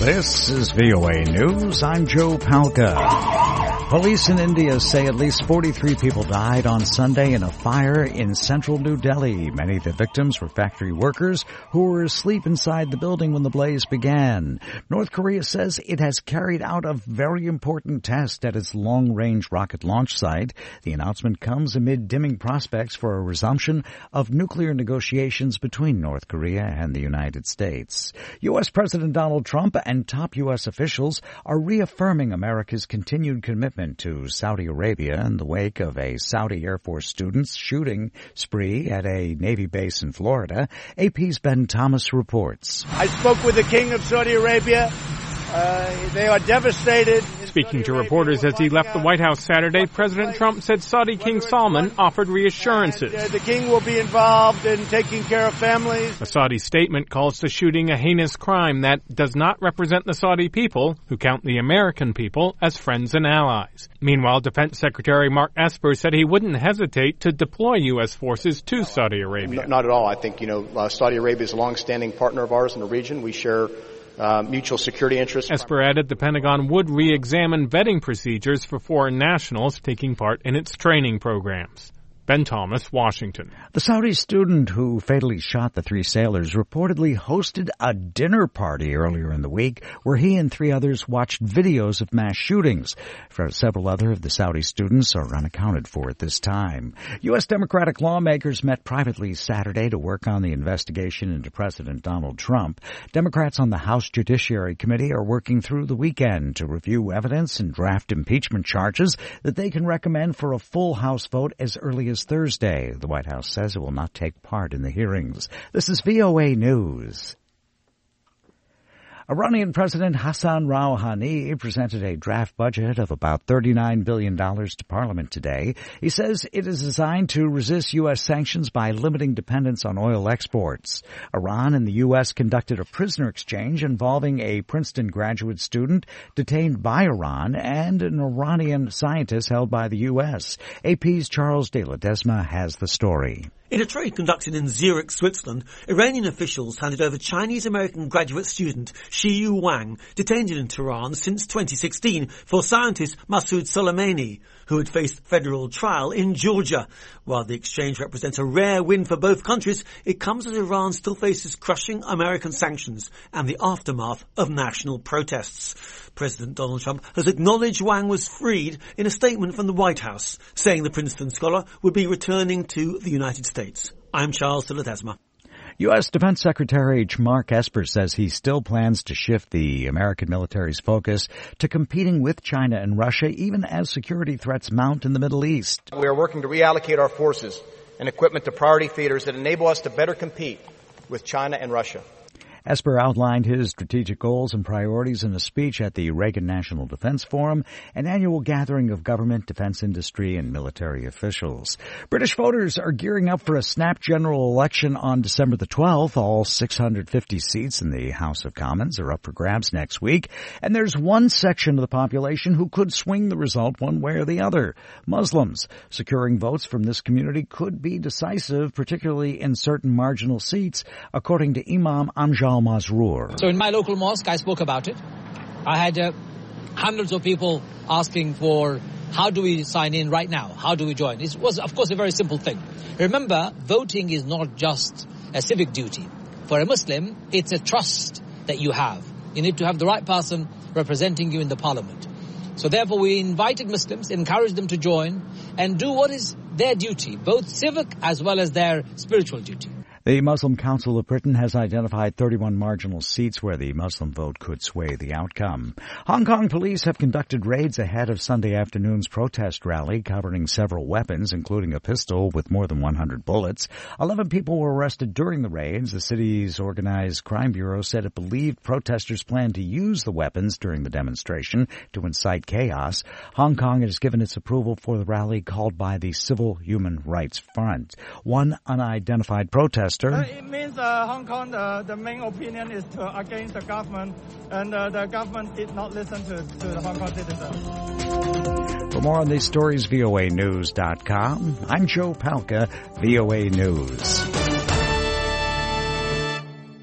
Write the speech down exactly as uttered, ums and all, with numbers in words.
This is V O A News. I'm Joe Palca. Police in India say at least forty-three people died on Sunday in a fire in central New Delhi. Many of the victims were factory workers who were asleep inside the building when the blaze began. North Korea says it has carried out a very important test at its long-range rocket launch site. The announcement comes amid dimming prospects for a resumption of nuclear negotiations between North Korea and the United States. U S. President Donald Trump and top U S officials are reaffirming America's continued commitment to Saudi Arabia in the wake of a Saudi Air Force student's shooting spree at a Navy base in Florida. A P's Ben Thomas reports. I spoke with the King of Saudi Arabia. Uh, they are devastated. Speaking to reporters as he left the White House Saturday, President Trump said Saudi King Salman offered reassurances. And, uh, the king will be involved in taking care of families. The Saudi statement calls the shooting a heinous crime that does not represent the Saudi people, who count the American people as friends and allies. Meanwhile, Defense Secretary Mark Esper said he wouldn't hesitate to deploy U S forces to Saudi Arabia. No, not at all. I think, you know, uh, Saudi Arabia is a long-standing partner of ours in the region. We share Uh, mutual security interests. Esper added the Pentagon would re-examine vetting procedures for foreign nationals taking part in its training programs. Ben Thomas, Washington. The Saudi student who fatally shot the three sailors reportedly hosted a dinner party earlier in the week where he and three others watched videos of mass shootings. For several other of the Saudi students are unaccounted for at this time. U S. Democratic lawmakers met privately Saturday to work on the investigation into President Donald Trump. Democrats on the House Judiciary Committee are working through the weekend to review evidence and draft impeachment charges that they can recommend for a full House vote as early as Thursday. The White House says it will not take part in the hearings. This is V O A News. Iranian President Hassan Rouhani presented a draft budget of about thirty-nine billion dollars to Parliament today. He says it is designed to resist U S sanctions by limiting dependence on oil exports. Iran and the U S conducted a prisoner exchange involving a Princeton graduate student detained by Iran and an Iranian scientist held by the U S. A P's Charles de Ledesma has the story. In a trade conducted in Zurich, Switzerland, Iranian officials handed over Chinese-American graduate student Xiyu Wang, detained in Tehran since twenty sixteen, for scientist Masoud Soleimani, who had faced federal trial in Georgia. While the exchange represents a rare win for both countries, it comes as Iran still faces crushing American sanctions and the aftermath of national protests. President Donald Trump has acknowledged Wang was freed in a statement from the White House, saying the Princeton scholar would be returning to the United States. I'm Charles de Ledesma. U S. Defense Secretary Mark Esper says he still plans to shift the American military's focus to competing with China and Russia, even as security threats mount in the Middle East. We are working to reallocate our forces and equipment to priority theaters that enable us to better compete with China and Russia. Esper outlined his strategic goals and priorities in a speech at the Reagan National Defense Forum, an annual gathering of government, defense industry, and military officials. British voters are gearing up for a snap general election on December the twelfth. All six hundred fifty seats in the House of Commons are up for grabs next week, and there's one section of the population who could swing the result one way or the other: Muslims. Securing votes from this community could be decisive, particularly in certain marginal seats, according to Imam Amjad Masroor. So in my local mosque, I spoke about it. I had uh, hundreds of people asking for how do we sign in right now? How do we join? It was, of course, a very simple thing. Remember, voting is not just a civic duty. For a Muslim, it's a trust that you have. You need to have the right person representing you in the parliament. So therefore, we invited Muslims, encouraged them to join and do what is their duty, both civic as well as their spiritual duty. The Muslim Council of Britain has identified thirty-one marginal seats where the Muslim vote could sway the outcome. Hong Kong police have conducted raids ahead of Sunday afternoon's protest rally, covering several weapons, including a pistol with more than one hundred bullets. Eleven people were arrested during the raids. The city's organized crime bureau said it believed protesters planned to use the weapons during the demonstration to incite chaos. Hong Kong has given its approval for the rally called by the Civil Human Rights Front. One unidentified protester Uh, it means uh, Hong Kong, the, the main opinion is to, against the government, and uh, the government did not listen to, to the Hong Kong citizens. For more on these stories, V O A news dot com. I'm Joe Palca, V O A News.